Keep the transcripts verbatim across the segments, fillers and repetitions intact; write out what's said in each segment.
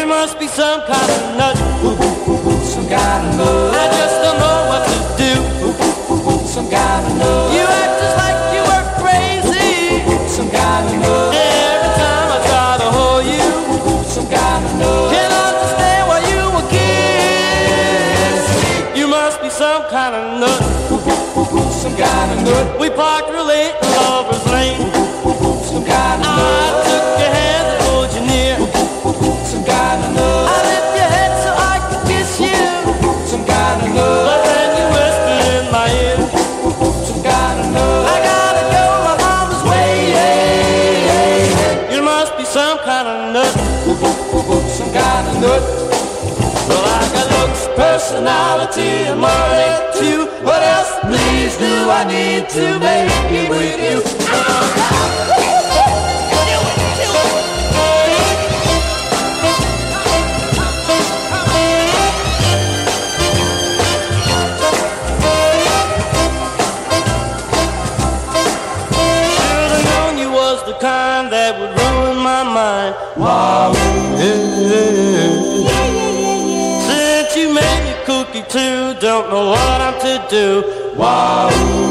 You must be some kind of nut. Some kind of nut. I just don't know what to do. Some kind of nut. You act just like you were crazy. Some kind of nut. Every time I try to hold you. Some kind of nut. Can't understand why you were kissed. You must be some kind of nut. Some kind of nut. We parked real late in Lover's Lane. Some kind of nut. I took your hand and pulled you near. Some kind of nut. I lift your head so I could kiss you. Some kind of nut. But then you whispered in my ear. Some kind of nut. I gotta go, my mama's waiting. You must be some kind of nut. Some kind of nut. Well, I got looks, personality, and money too. What else, please, do I need to make with you? Should've known you was the kind that would ruin my mind. Wow. Since you made me cookie too, don't know what I'm to do. Wow.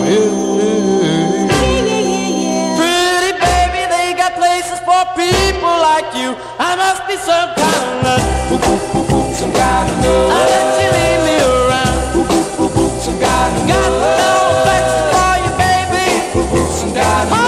Pretty baby, they got places for people like you. I must be some kind of nut. Some kind of nut. I let you lead me around. Some kind of Got nut. no affection for you, baby. Some kind of